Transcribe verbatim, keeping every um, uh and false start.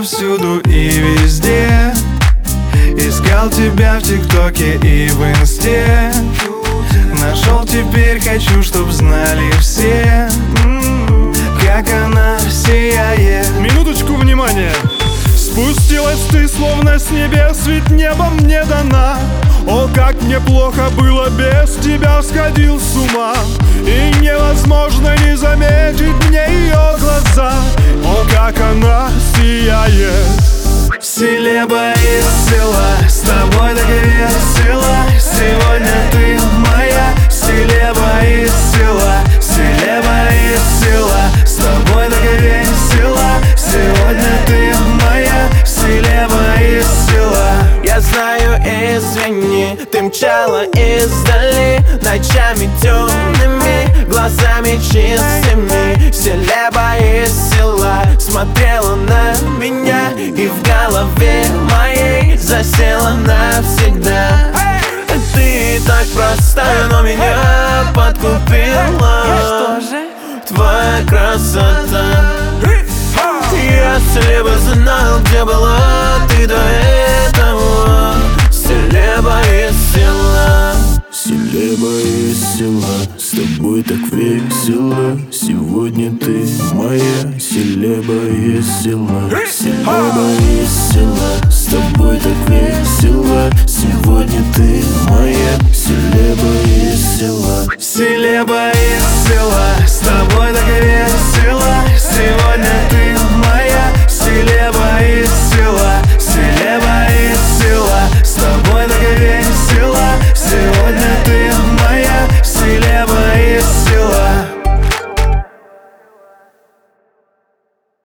повсюду и везде. Искал тебя в ТикТоке и в Инсте. Нашел, теперь хочу, чтоб знали все, как она сияет. Минуточку внимания. Спустилась ты словно с небес, ведь небо мне дана. О, как мне плохо было без тебя, сходил с ума. И невозможно не заметить мне ее глаза. О, как она сияет. Селеба из села, с тобой так весело. Сегодня ты моя. Селеба из села, Селеба из села, с тобой так весело. Сегодня ты моя. Селеба из села. Я знаю, извини, ты мчала издали ночами темными, глазами чистыми. Селеба из села смотрела на меня и в голове моей засела навсегда. Ты так простая, но меня подкупила. Что же? Твоя красота. Если бы знал, где была ты до этого. Селеба из села. Селеба из села, с тобой так весело. Сегодня ты моя. Селеба из села, Селеба из села, с тобой так весело. Сегодня ты моя. Селеба из села, Селеба из села, с тобой так